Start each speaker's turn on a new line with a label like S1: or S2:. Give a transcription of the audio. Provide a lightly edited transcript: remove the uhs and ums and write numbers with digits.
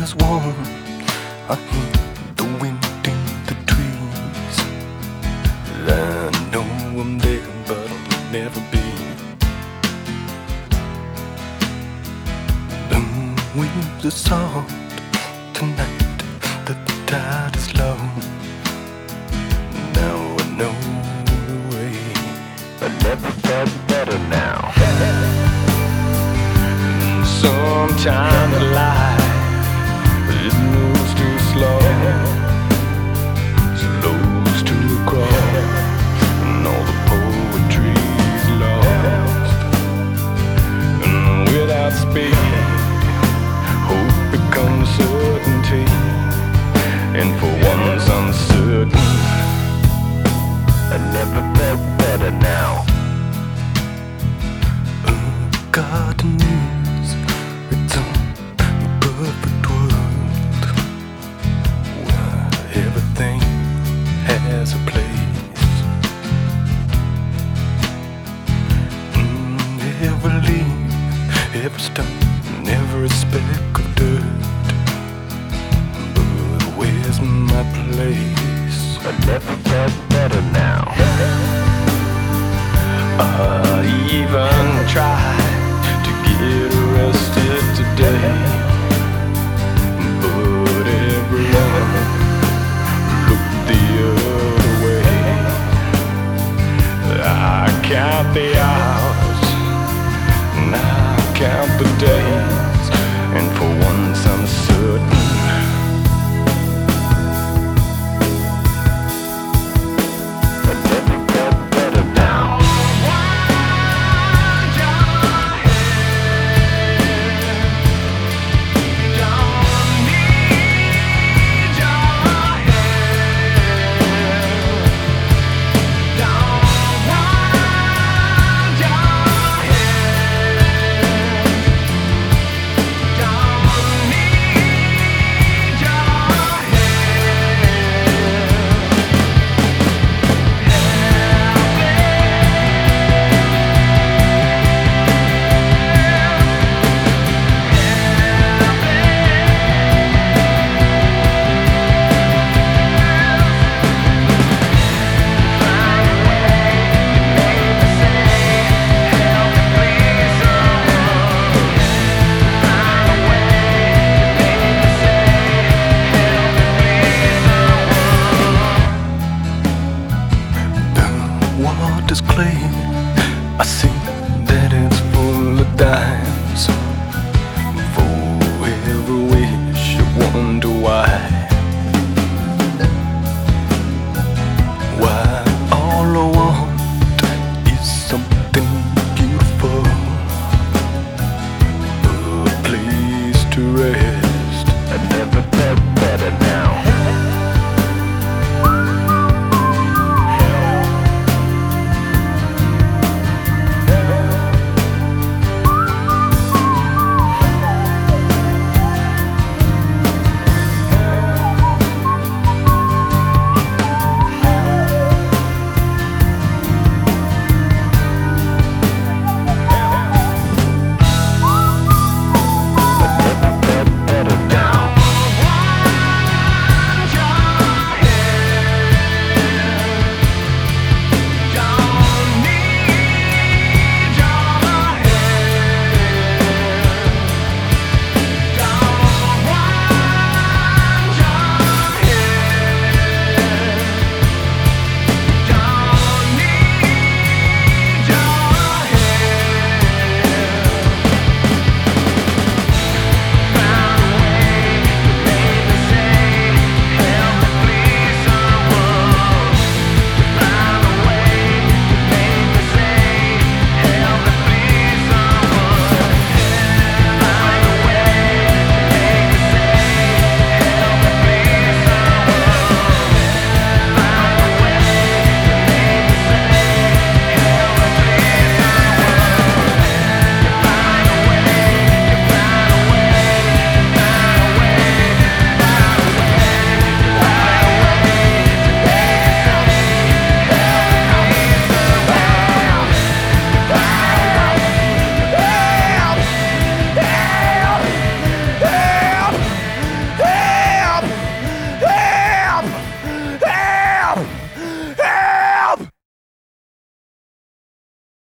S1: is warm. I hear the wind in the trees. I know I'm there, but I'll never be. The waves are soft tonight, the tide is low. Now I know the way. I never felt better now. Sometimes life it moves too slow, slows to a crawl, and all the poetry's lost. And without speed, hope becomes certainty. And for once uncertain, I never felt better now. Garden is its own perfect world, where everything has a place. Every leaf, every stone, every speck of dirt. But where's my place? I never felt better now. I even tried to get arrested today, but everyone looked the other way. I count the hours, and I count the days, and for once I'm certain I never felt better now. Water's clear, I see that it's full of dimes.